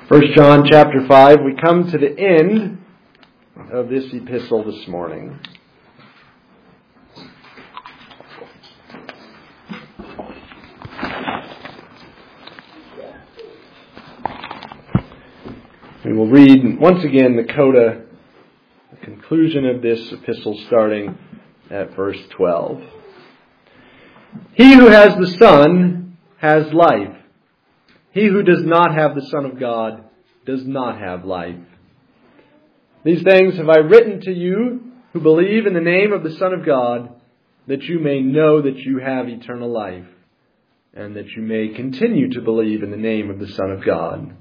1 John chapter 5, we come to the end of this epistle this morning. We will read once again the coda, the conclusion of this epistle starting at verse 12. He who has the Son has life. He who does not have the Son of God does not have life. These things have I written to you who believe in the name of the Son of God, that you may know that you have eternal life, and that you may continue to believe in the name of the Son of God.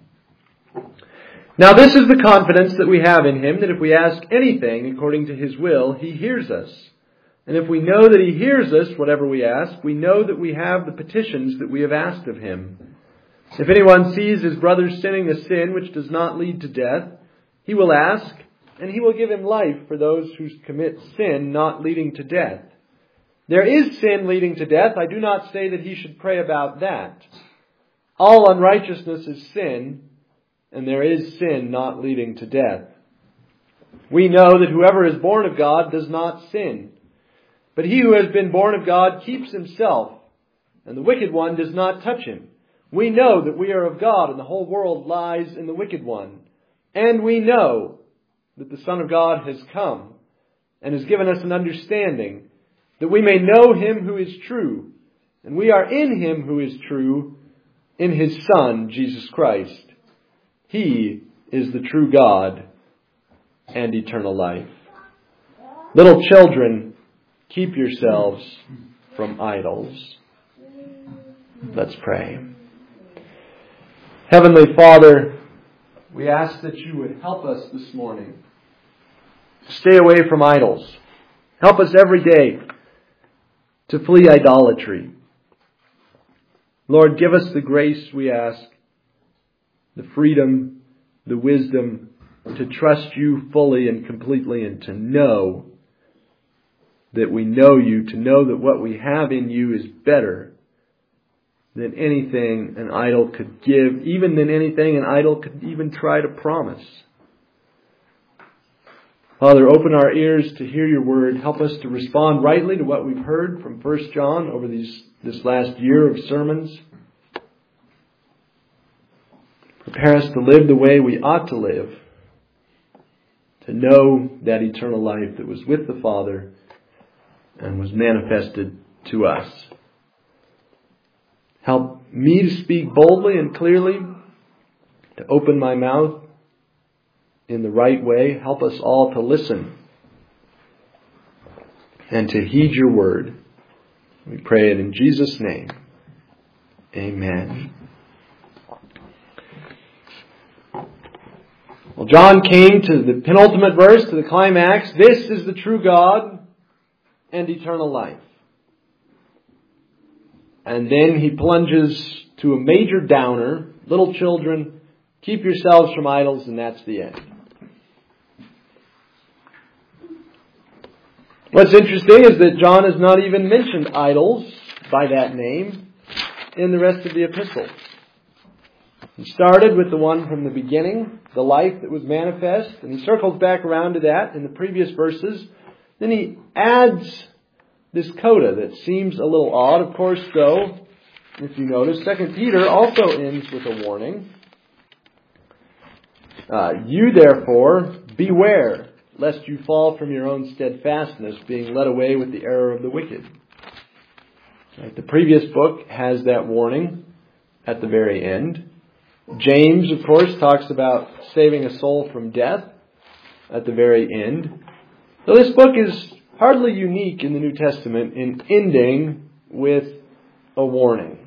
Now this is the confidence that we have in Him, that if we ask anything according to His will, He hears us. And if we know that He hears us, whatever we ask, we know that we have the petitions that we have asked of Him. If anyone sees his brother sinning a sin which does not lead to death, he will ask, and He will give him life for those who commit sin not leading to death. There is sin leading to death. I do not say that he should pray about that. All unrighteousness is sin, and there is sin not leading to death. We know that whoever is born of God does not sin. But he who has been born of God keeps himself, and the wicked one does not touch him. We know that we are of God, and the whole world lies in the wicked one. And we know that the Son of God has come, and has given us an understanding, that we may know Him who is true. And we are in Him who is true, in His Son, Jesus Christ. He is the true God and eternal life. Little children, keep yourselves from idols. Let's pray. Heavenly Father, we ask that you would help us this morning to stay away from idols. Help us every day to flee idolatry. Lord, give us the grace, we ask, the freedom, the wisdom to trust you fully and completely, and to know that we know you, to know that what we have in you is better than anything an idol could give, even than anything an idol could even try to promise. Father, open our ears to hear your word. Help us to respond rightly to what we've heard from 1 John over this last year of sermons. Prepare us to live the way we ought to live, to know that eternal life that was with the Father and was manifested to us. Help me to speak boldly and clearly, to open my mouth in the right way. Help us all to listen and to heed your word. We pray it in Jesus' name. Amen. Well, John came to the penultimate verse, to the climax. This is the true God and eternal life. And then he plunges to a major downer. Little children, keep yourselves from idols, and that's the end. What's interesting is that John has not even mentioned idols by that name in the rest of the epistle. He started with the one from the beginning, the life that was manifest, and he circles back around to that in the previous verses. Then he adds this coda that seems a little odd, of course, though. If you notice, 2 Peter also ends with a warning. You therefore beware, lest you fall from your own steadfastness, being led away with the error of the wicked. Right, the previous book has that warning at the very end. James, of course, talks about saving a soul from death at the very end. So this book is hardly unique in the New Testament in ending with a warning.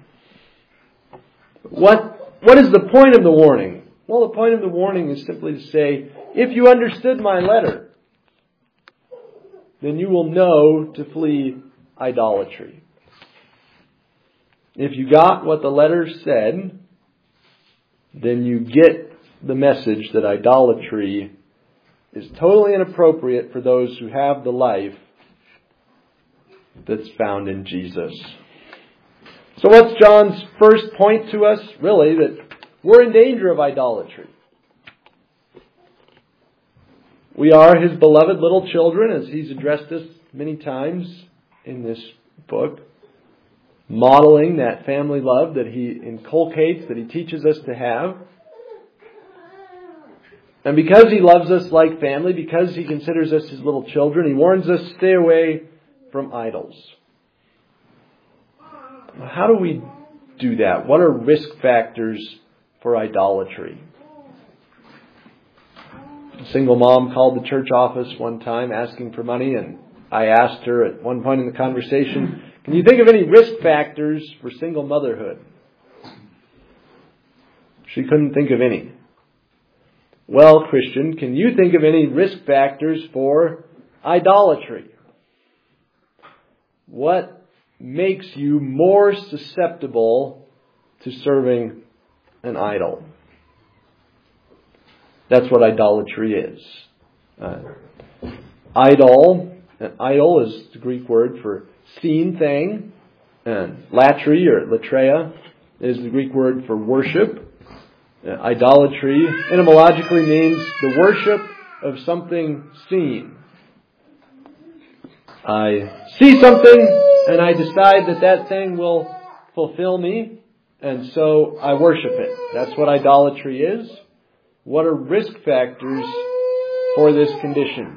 What is the point of the warning? Well, the point of the warning is simply to say, if you understood my letter, then you will know to flee idolatry. If you got what the letter said, then you get the message that idolatry is totally inappropriate for those who have the life that's found in Jesus. So what's John's first point to us? Really, that we're in danger of idolatry. We are His beloved little children, as He's addressed us many times in this book, modeling that family love that He inculcates, that He teaches us to have. And because He loves us like family, because He considers us His little children, He warns us, stay away from idols. How do we do that? What are risk factors for idolatry? A single mom called the church office one time asking for money, and I asked her at one point in the conversation, can you think of any risk factors for single motherhood? She couldn't think of any. Well, Christian, can you think of any risk factors for idolatry? What makes you more susceptible to serving an idol? That's what idolatry is. Idol is the Greek word for seen thing, and latry or latreia is the Greek word for worship. Idolatry etymologically means the worship of something seen. I see something and I decide that that thing will fulfill me, and so I worship it. That's what idolatry is. What are risk factors for this condition?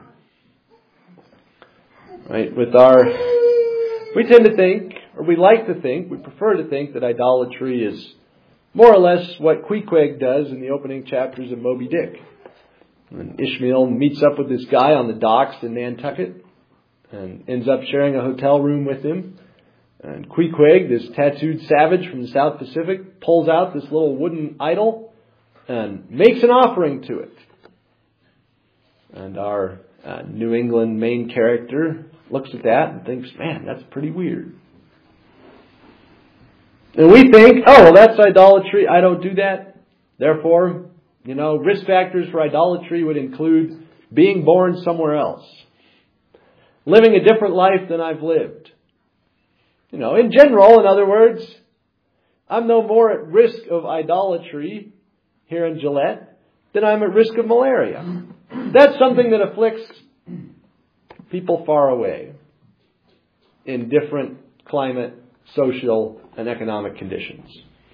Right, we tend to think, or we like to think, we prefer to think that idolatry is more or less what Queequeg does in the opening chapters of Moby Dick. When Ishmael meets up with this guy on the docks in Nantucket and ends up sharing a hotel room with him. And Queequeg, this tattooed savage from the South Pacific, pulls out this little wooden idol and makes an offering to it. And our New England main character looks at that and thinks, man, that's pretty weird. And we think, oh, well, that's idolatry. I don't do that. Therefore, risk factors for idolatry would include being born somewhere else, living a different life than I've lived. In general, in other words, I'm no more at risk of idolatry here in Gillette than I'm at risk of malaria. That's something that afflicts people far away in different climate, social, and economic conditions.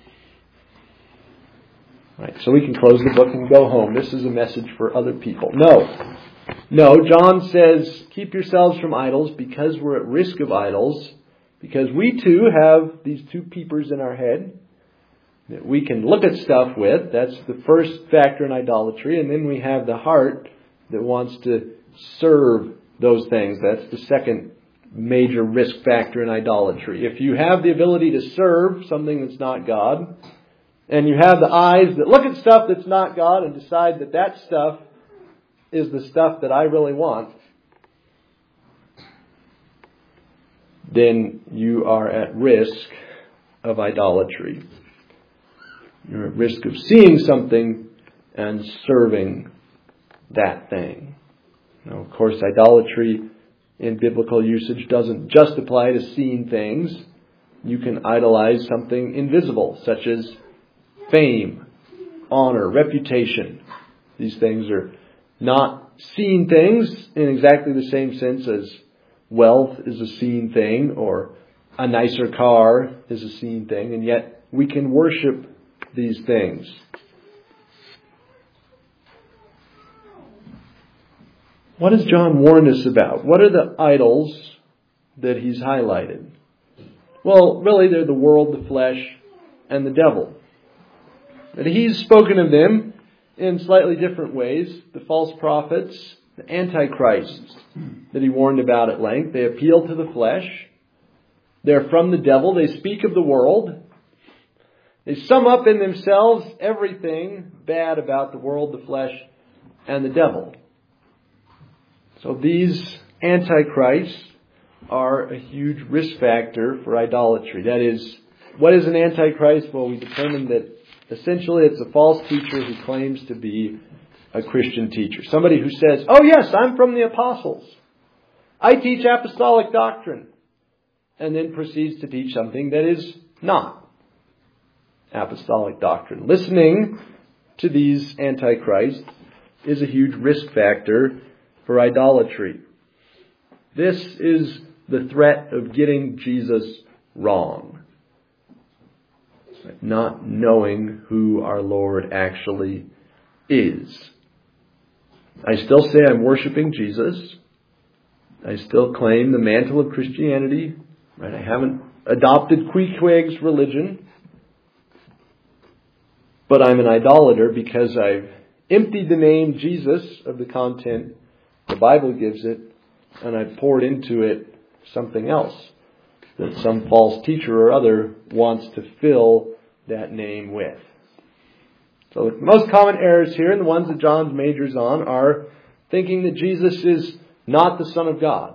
Right, so we can close the book and go home. This is a message for other people. No, John says, keep yourselves from idols because we're at risk of idols, because we too have these two peepers in our head that we can look at stuff with. That's the first factor in idolatry. And then we have the heart that wants to serve those things. That's the second major risk factor in idolatry. If you have the ability to serve something that's not God, and you have the eyes that look at stuff that's not God and decide that that stuff is the stuff that I really want, then you are at risk of idolatry. You're at risk of seeing something and serving that thing. Now, of course, idolatry in biblical usage doesn't just apply to seen things. You can idolize something invisible, such as fame, honor, reputation. These things are not seen things in exactly the same sense as wealth is a seen thing or a nicer car is a seen thing, and yet we can worship these things. What has John warned us about? What are the idols that he's highlighted? Well, really, they're the world, the flesh, and the devil. But he's spoken of them in slightly different ways. The false prophets, the antichrists that he warned about at length. They appeal to the flesh. They're from the devil. They speak of the world. They sum up in themselves everything bad about the world, the flesh, and the devil. So these antichrists are a huge risk factor for idolatry. That is, what is an antichrist? Well, we determined that essentially it's a false teacher who claims to be a Christian teacher. Somebody who says, oh yes, I'm from the apostles. I teach apostolic doctrine. And then proceeds to teach something that is not. apostolic doctrine. Listening to these antichrists is a huge risk factor for idolatry. This is the threat of getting Jesus wrong. Not knowing who our Lord actually is. I still say I'm worshiping Jesus. I still claim the mantle of Christianity. Right? I haven't adopted Queequeg's religion. But I'm an idolater because I've emptied the name Jesus of the content the Bible gives it, and I've poured into it something else that some false teacher or other wants to fill that name with. So the most common errors here, and the ones that John majors on, are thinking that Jesus is not the Son of God.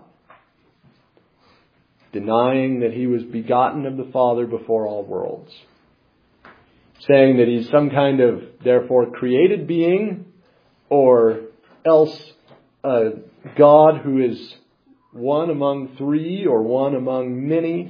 Denying that He was begotten of the Father before all worlds. Saying that He's some kind of, therefore, created being, or else a God who is one among three or one among many.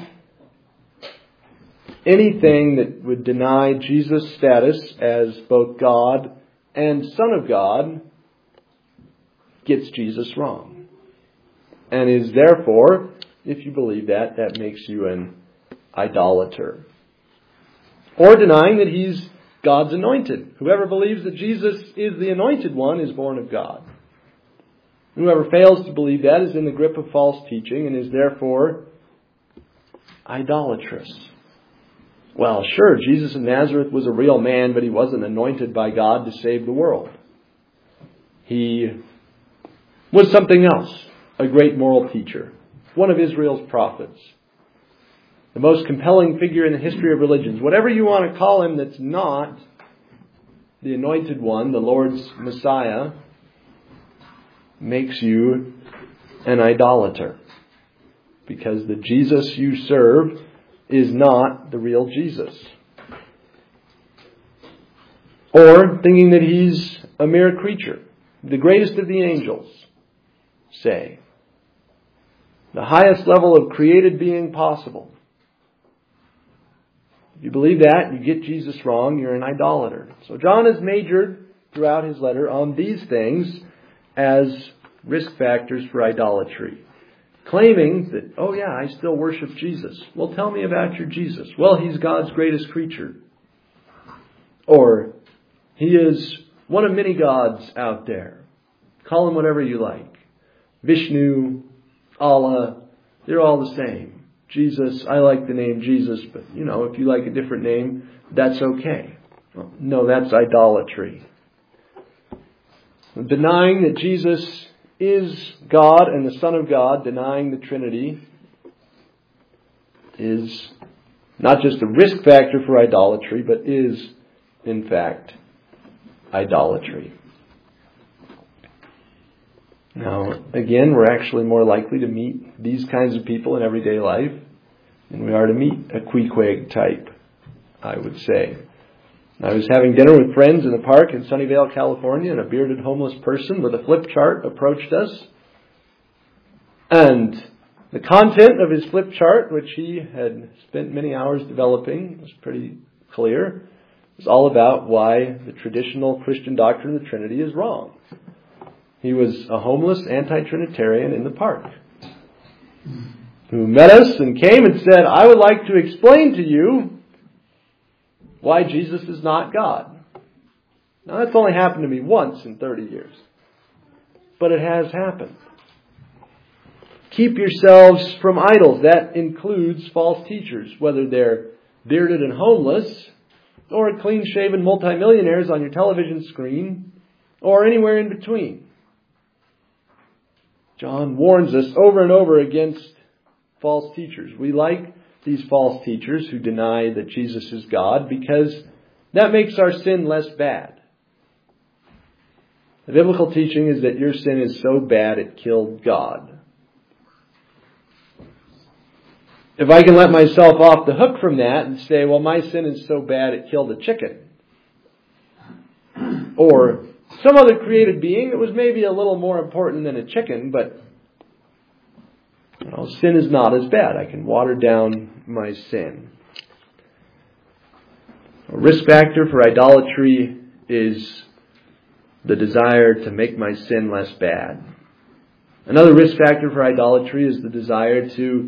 Anything that would deny Jesus' status as both God and Son of God gets Jesus wrong. And is therefore, if you believe that, that makes you an idolater. Or denying that He's God's anointed. Whoever believes that Jesus is the anointed one is born of God. Whoever fails to believe that is in the grip of false teaching and is therefore idolatrous. Well, sure, Jesus of Nazareth was a real man, but He wasn't anointed by God to save the world. He was something else, a great moral teacher, one of Israel's prophets, the most compelling figure in the history of religions. Whatever you want to call Him that's not the anointed one, the Lord's Messiah, makes you an idolater. Because the Jesus you serve is not the real Jesus. Or thinking that He's a mere creature, the greatest of the angels, say. The highest level of created being possible. If you believe that, you get Jesus wrong, you're an idolater. So John has majored throughout his letter on these things as risk factors for idolatry. Claiming that, oh yeah, I still worship Jesus. Well, tell me about your Jesus. Well, He's God's greatest creature. Or, He is one of many gods out there. Call Him whatever you like. Vishnu, Allah, they're all the same. Jesus, I like the name Jesus, but if you like a different name, that's okay. Well, no, that's idolatry. Denying that Jesus is God and the Son of God, denying the Trinity, is not just a risk factor for idolatry, but is, in fact, idolatry. Now, again, we're actually more likely to meet these kinds of people in everyday life than we are to meet a Queequeg type, I would say. I was having dinner with friends in a park in Sunnyvale, California, and a bearded homeless person with a flip chart approached us. And the content of his flip chart, which he had spent many hours developing, was pretty clear. It was all about why the traditional Christian doctrine of the Trinity is wrong. He was a homeless anti-Trinitarian in the park who met us and came and said, I would like to explain to you why Jesus is not God. Now, that's only happened to me once in 30 years. But it has happened. Keep yourselves from idols. That includes false teachers, whether they're bearded and homeless, or clean-shaven multimillionaires on your television screen, or anywhere in between. John warns us over and over against false teachers. We like these false teachers who deny that Jesus is God because that makes our sin less bad. The biblical teaching is that your sin is so bad it killed God. If I can let myself off the hook from that and say, well, my sin is so bad it killed a chicken, or some other created being that was maybe a little more important than a chicken, but sin is not as bad. I can water down my sin. A risk factor for idolatry is the desire to make my sin less bad. Another risk factor for idolatry is the desire to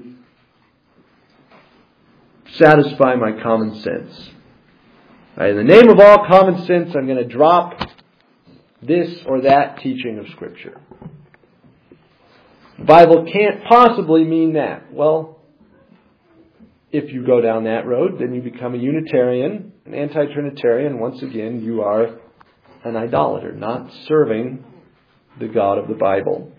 satisfy my common sense. Right, in the name of all common sense, I'm going to drop this or that teaching of Scripture. The Bible can't possibly mean that. Well, if you go down that road, then you become a Unitarian, an anti-Trinitarian. Once again, you are an idolater, not serving the God of the Bible.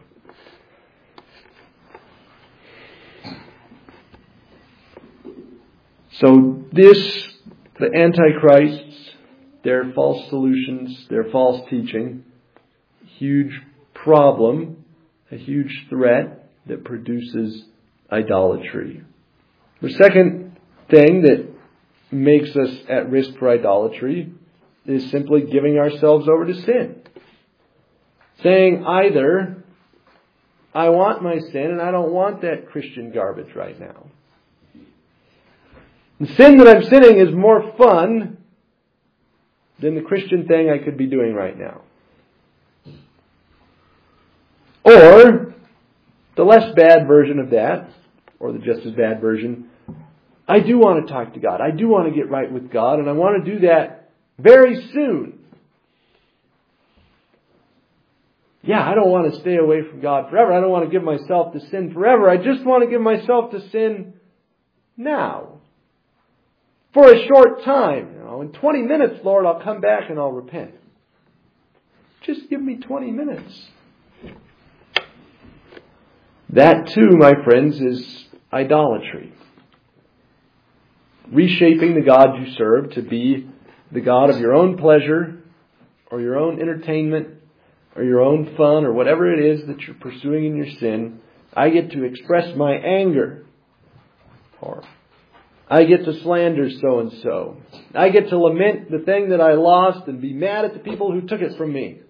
So the Antichrists, their false solutions, their false teaching, huge problem, a huge threat that produces idolatry. The second thing that makes us at risk for idolatry is simply giving ourselves over to sin. Saying either, I want my sin and I don't want that Christian garbage right now. The sin that I'm sinning is more fun than the Christian thing I could be doing right now. Or the less bad version of that, or the just as bad version, I do want to talk to God. I do want to get right with God, and I want to do that very soon. Yeah, I don't want to stay away from God forever. I don't want to give myself to sin forever. I just want to give myself to sin now. For a short time. In 20 minutes, Lord, I'll come back and I'll repent. Just give me 20 minutes. That too, my friends, is idolatry. Reshaping the God you serve to be the God of your own pleasure or your own entertainment or your own fun or whatever it is that you're pursuing in your sin. I get to express my anger, or I get to slander so-and-so. I get to lament the thing that I lost and be mad at the people who took it from me.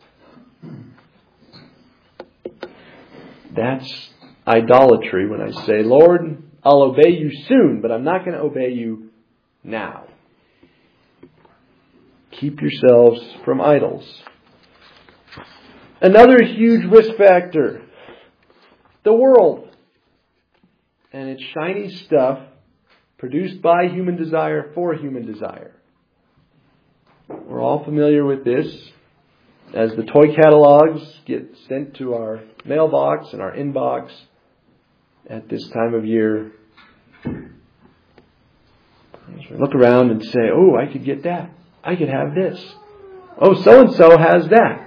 That's idolatry when I say, Lord, I'll obey you soon, but I'm not going to obey you now. Keep yourselves from idols. Another huge risk factor, the world and its shiny stuff produced by human desire for human desire. We're all familiar with this. As the toy catalogs get sent to our mailbox and our inbox at this time of year, we look around and say, oh, I could get that. I could have this. Oh, so-and-so has that.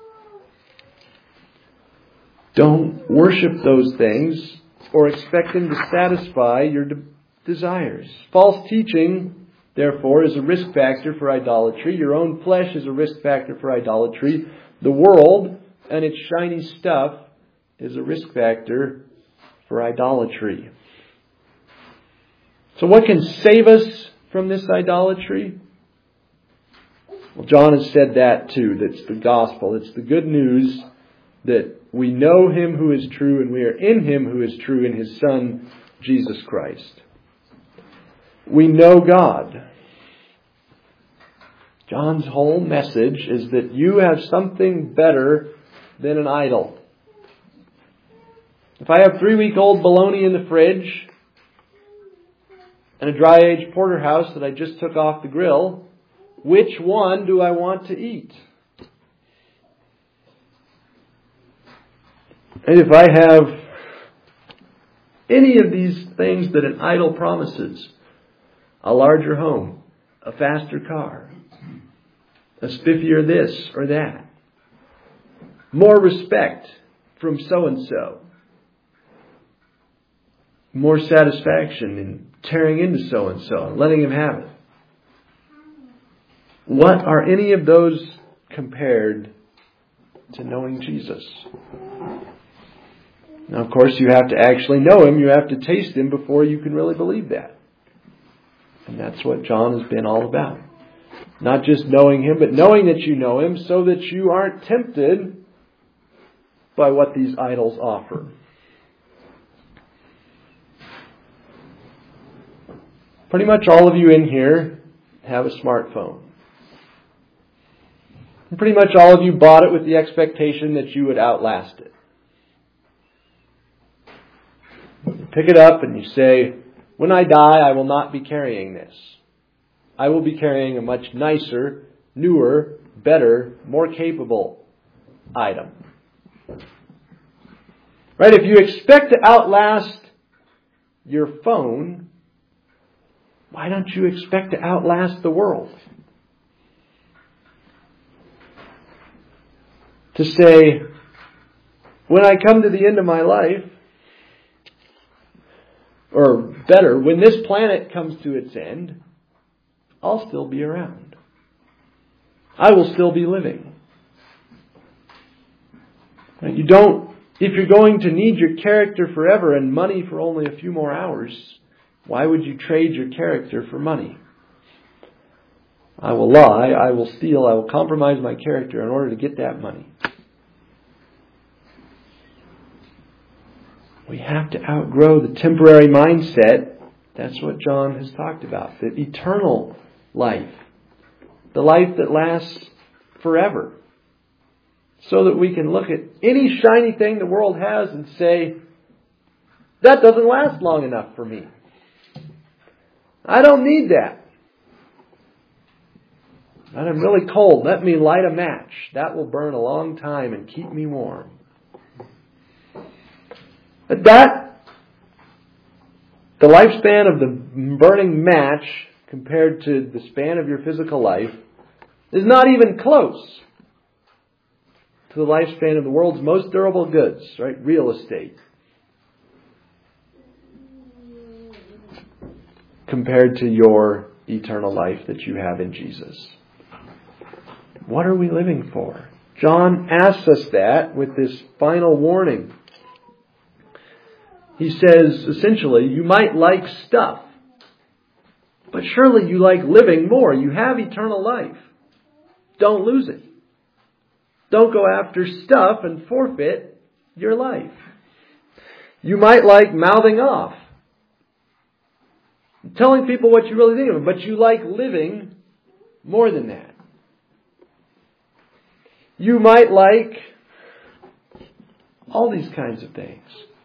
Don't worship those things or expect them to satisfy your desires. False teaching, therefore, is a risk factor for idolatry. Your own flesh is a risk factor for idolatry. The world and its shiny stuff is a risk factor for idolatry. So what can save us from this idolatry? Well, John has said that too. That's the gospel. It's the good news that we know Him who is true and we are in Him who is true in His Son, Jesus Christ. We know God. John's whole message is that you have something better than an idol. If I have 3-week-old bologna in the fridge and a dry-aged porterhouse that I just took off the grill, which one do I want to eat? And if I have any of these things that an idol promises, a larger home, a faster car, a spiffier this or that, more respect from so-and-so, more satisfaction in tearing into so-and-so and letting him have it. What are any of those compared to knowing Jesus? Now, of course, you have to actually know Him. You have to taste Him before you can really believe that. And that's what John has been all about. Not just knowing Him, but knowing that you know Him so that you aren't tempted by what these idols offer. Pretty much all of you in here have a smartphone. And pretty much all of you bought it with the expectation that you would outlast it. You pick it up and you say, when I die, I will not be carrying this. I will be carrying a much nicer, newer, better, more capable item. Right? If you expect to outlast your phone, why don't you expect to outlast the world? To say, when I come to the end of my life, or better, when this planet comes to its end, I'll still be around. I will still be living. You don't, if you're going to need your character forever and money for only a few more hours, why would you trade your character for money? I will lie, I will steal, I will compromise my character in order to get that money. We have to outgrow the temporary mindset. That's what John has talked about. The eternal life. The life that lasts forever. So that we can look at any shiny thing the world has and say, that doesn't last long enough for me. I don't need that. And I'm really cold. Let me light a match. That will burn a long time and keep me warm. But the lifespan of the burning match compared to the span of your physical life is not even close to the lifespan of the world's most durable goods, right? Real estate. Compared to your eternal life that you have in Jesus. What are we living for? John asks us that with this final warning. He says, essentially, you might like stuff, but surely you like living more. You have eternal life. Don't lose it. Don't go after stuff and forfeit your life. You might like mouthing off, telling people what you really think of them, but you like living more than that. You might like all these kinds of things.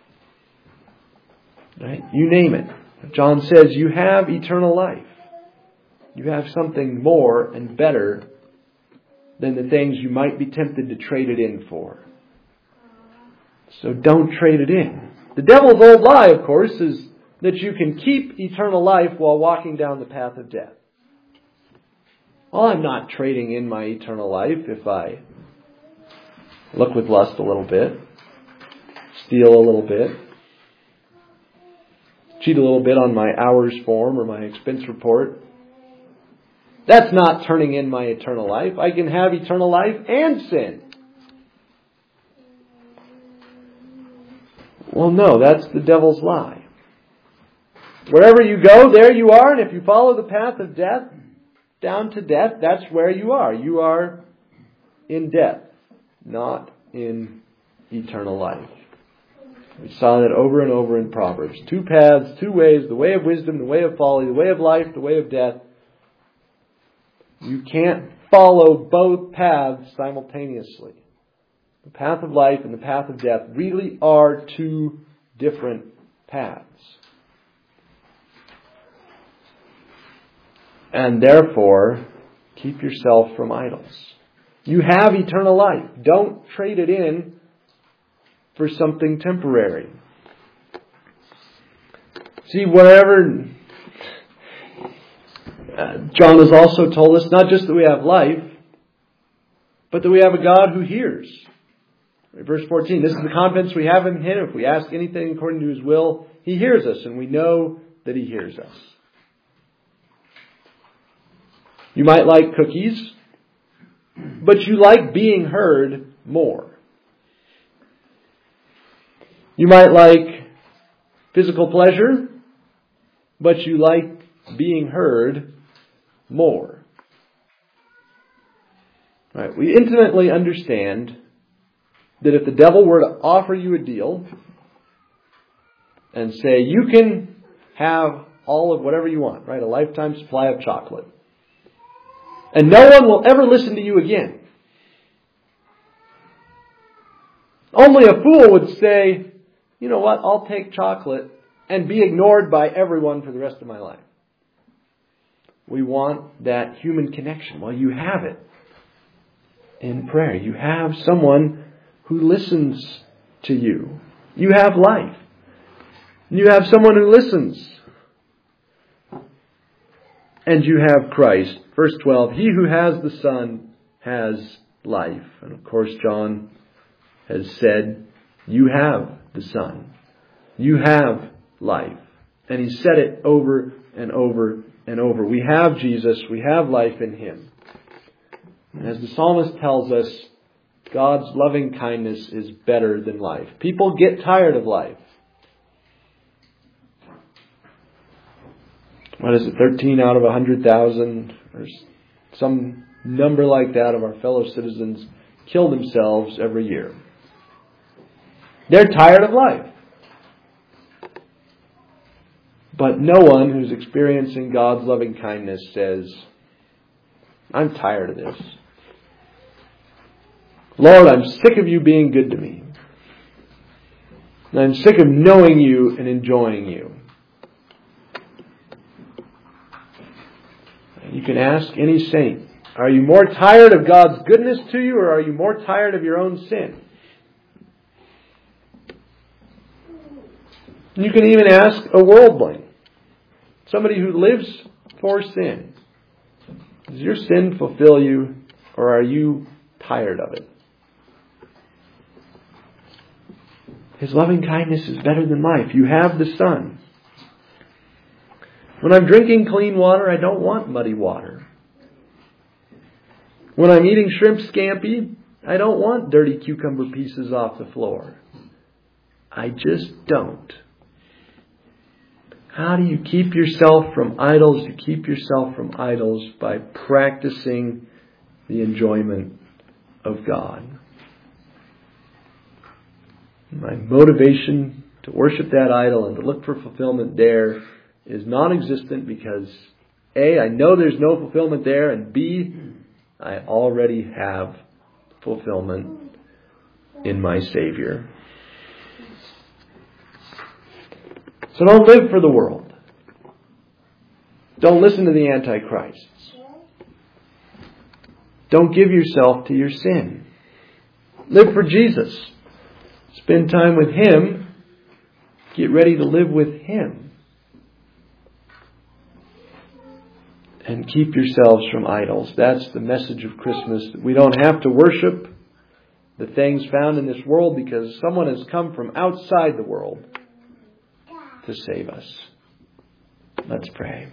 Right? You name it. John says you have eternal life. You have something more and better than the things you might be tempted to trade it in for. So don't trade it in. The devil's old lie, of course, is that you can keep eternal life while walking down the path of death. Well, I'm not trading in my eternal life if I look with lust a little bit, steal a little bit, cheat a little bit on my hours form or my expense report. That's not turning in my eternal life. I can have eternal life and sin. Well, no, that's the devil's lie. Wherever you go, there you are. And if you follow the path of death, down to death, that's where you are. You are in death, not in eternal life. We saw that over and over in Proverbs. 2 paths, 2 ways, the way of wisdom, the way of folly, the way of life, the way of death. You can't follow both paths simultaneously. The path of life and the path of death really are 2 different paths. And therefore, keep yourself from idols. You have eternal life. Don't trade it in for something temporary. See, whatever John has also told us, not just that we have life, but that we have a God who hears. Verse 14, this is the confidence we have in Him. If we ask anything according to His will, He hears us, and we know that He hears us. You might like cookies, but you like being heard more. You might like physical pleasure, but you like being heard more. Right? We intimately understand that if the devil were to offer you a deal and say, you can have all of whatever you want, right? A lifetime supply of chocolate. And no one will ever listen to you again. Only a fool would say, you know what, I'll take chocolate and be ignored by everyone for the rest of my life. We want that human connection. Well, you have it in prayer. You have someone who listens to you. You have life. You have someone who listens. And you have Christ. Verse 12, he who has the Son has life. And of course, John has said, you have the Son. You have life. And he said it over and over and over. We have Jesus. We have life in Him. And as the psalmist tells us, God's loving kindness is better than life. People get tired of life. What is it, 13 out of 100,000 or some number like that of our fellow citizens kill themselves every year. They're tired of life. But no one who's experiencing God's loving kindness says, I'm tired of this. Lord, I'm sick of you being good to me. And I'm sick of knowing you and enjoying you. You can ask any saint, are you more tired of God's goodness to you, or are you more tired of your own sin? You can even ask a worldling, somebody who lives for sin. Does your sin fulfill you, or are you tired of it? His loving kindness is better than life. You have the Son. When I'm drinking clean water, I don't want muddy water. When I'm eating shrimp scampi, I don't want dirty cucumber pieces off the floor. I just don't. How do you keep yourself from idols? You keep yourself from idols by practicing the enjoyment of God. My motivation to worship that idol and to look for fulfillment there is non-existent because A, I know there's no fulfillment there, and B, I already have fulfillment in my Savior. So don't live for the world. Don't listen to the antichrists. Don't give yourself to your sin. Live for Jesus. Spend time with Him. Get ready to live with Him. And keep yourselves from idols. That's the message of Christmas. We don't have to worship the things found in this world because someone has come from outside the world to save us. Let's pray.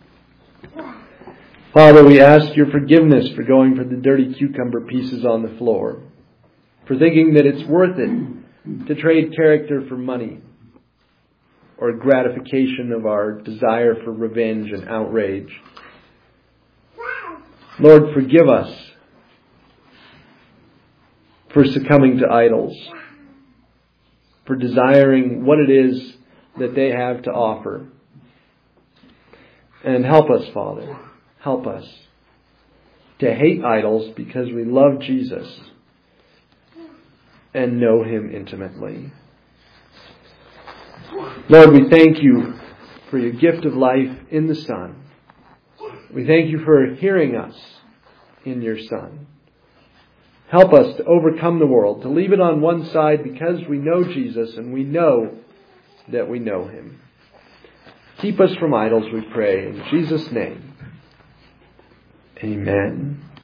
Father, we ask your forgiveness for going for the dirty cucumber pieces on the floor, for thinking that it's worth it to trade character for money or gratification of our desire for revenge and outrage. Lord, forgive us for succumbing to idols, for desiring what it is that they have to offer. And help us, Father, help us to hate idols because we love Jesus and know Him intimately. Lord, we thank you for your gift of life in the Son. We thank you for hearing us in your Son. Help us to overcome the world, to leave it on one side because we know Jesus and we know that we know Him. Keep us from idols, we pray. In Jesus' name, amen.